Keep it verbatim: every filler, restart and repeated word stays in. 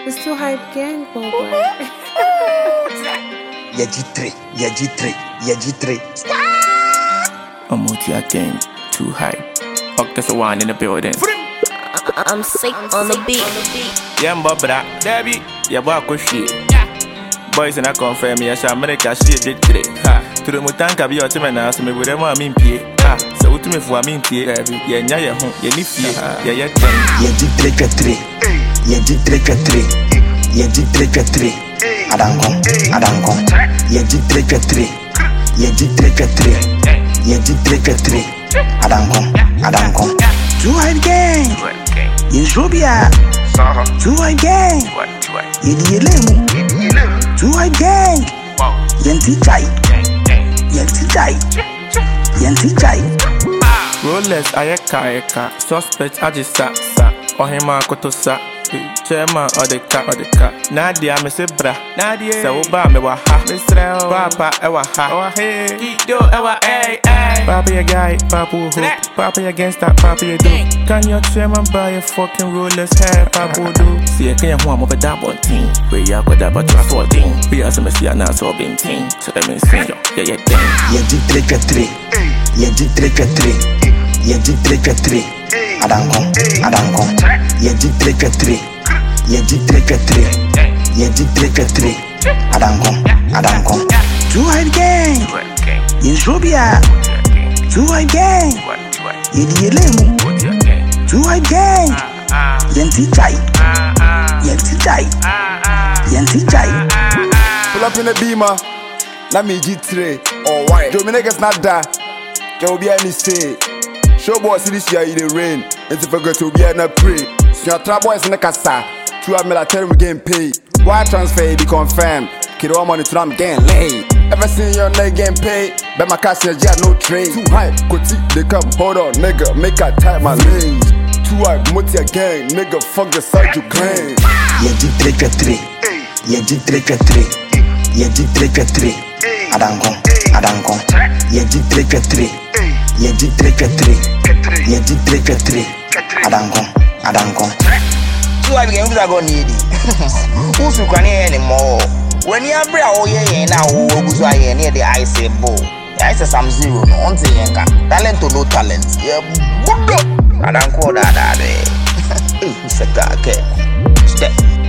It's too hype gang, boy. Yeah, G three, yeah, G three, yeah, G three. I'm multi again, too high. Fuck, that's a one in the building. I'm sick on the beat. Yeah, I'm Bobra, Debbie, yeah, walk with shit. Boys and I confirm me, I shall make a shit G three. Ha, to the Mutanka be your team and ask me with them one mean pay. Ha, so to me for a mean pay, yeah, yeah, yeah, yeah, Niffy, yeah, yeah, yeah, G three, three, yeah, G three, three, yeah, G three, three. Adanko, Adanko, yeah, G three, three, yeah, G three, three, yeah, G three, three. Adanko, Adanko. Too hype gang, in Shobia. Too hype gang, Yedi Elemu. Too hype gang, Yenti Chai, Yenti Chai, Yenti Chai. Rolex, Ayeka, Ayeka, suspect, Ajisa, Sa, Ohima, Kotosa. Chairman of the car, of the car. Nadia, me se bra. Nadia, so ba me wa ha. Mister Papa, ewa ha. Ewa hey. Kido, ewa hey hey. Papa ya guy, Papa who? Papa ya gangsta, Papa ya do. Can your chairman buy a fucking Rolex hair, Papa do? See, I can't want over that one team. We ya got that but just fourteen. We are some see now so been team. So let me sing yo, yeah yeah dang. Yeah, G three, three. Yeah, G three, three. Yeah, G three, three. Adanko, Adanko, yeah, G three, three, yeah, G three, three, yeah, G three, three, Adanko, Adanko. Too hype gang, in Shobia. Too hype gang, Yedi Elemu. Too hype gang, Yenti Chai, Yenti Chai, Yenti Chai. Pull up in a beamer, let me G three, or white. Dominicus not that, there will be any say. Show boys this year in the rain. It's if I go to be a pray. So your trap boys in the casa. Two of me like tell me getting paid. Why transfer be confirmed? Kid all money to them getting laid. Ever seen your nigga getting paid? Bet my cash in jet no trade. Too hype, Koti, they come hold on, nigga. Make I type my lanes. Too hype, multi gang, nigga. Fuck the side you claim. Yeah, G three, three. Yeah, G three, three. Yeah, G three, three. Adanko, Adanko. Yeah, G three, three. Yeah, G three, three. Yeah, G three, three. Adanko, Adanko. So I begin to go needy. Who's you can't hear anymore? When you are bra, oh yeah, now who's I near the ice ball? I say some zero, on the yanka. Talent to no talent. Yeah, Adanko, that, that, eh. It's a car, okay. Step.